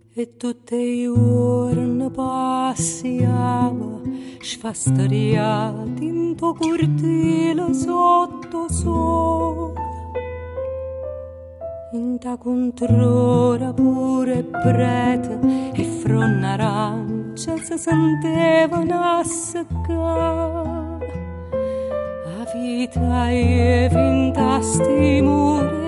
E tutte i giorni passiava sfastariati in tuo cortile sotto sole. In ta controra pure prete e fronne arance si sentivano a seccare. A vita e vinta sti muri